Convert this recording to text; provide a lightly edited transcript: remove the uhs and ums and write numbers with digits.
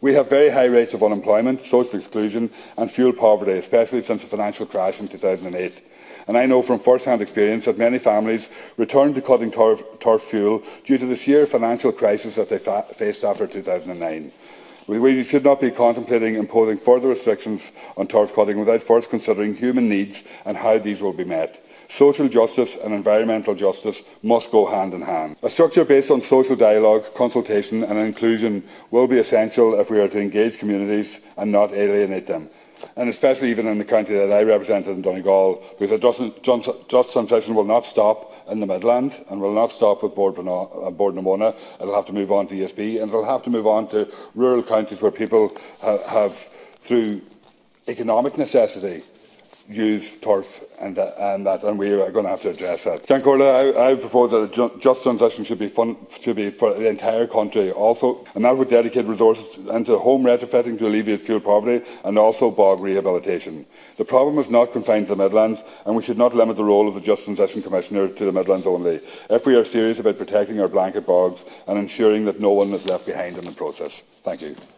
We have very high rates of unemployment, social exclusion and fuel poverty, especially since the financial crash in 2008. And I know from first-hand experience that many families returned to cutting turf fuel due to the sheer financial crisis that they faced after 2009. We should not be contemplating imposing further restrictions on turf cutting without first considering human needs and how these will be met. Social justice and environmental justice must go hand in hand. A structure based on social dialogue, consultation and inclusion will be essential if we are to engage communities and not alienate them. And especially even in the county that I represent in Donegal, because a just transition will not stop in the Midlands and will not stop with Bord na Móna. It will have to move on to ESB and it will have to move on to rural counties where people have through economic necessity, use turf and we are going to have to address that. Ceann Comhairle, I propose that a just transition should be for the entire country also, and that would dedicate resources into home retrofitting to alleviate fuel poverty and also bog rehabilitation. The problem is not confined to the Midlands, and we should not limit the role of the Just Transition Commissioner to the Midlands only, if we are serious about protecting our blanket bogs and ensuring that no one is left behind in the process. Thank you.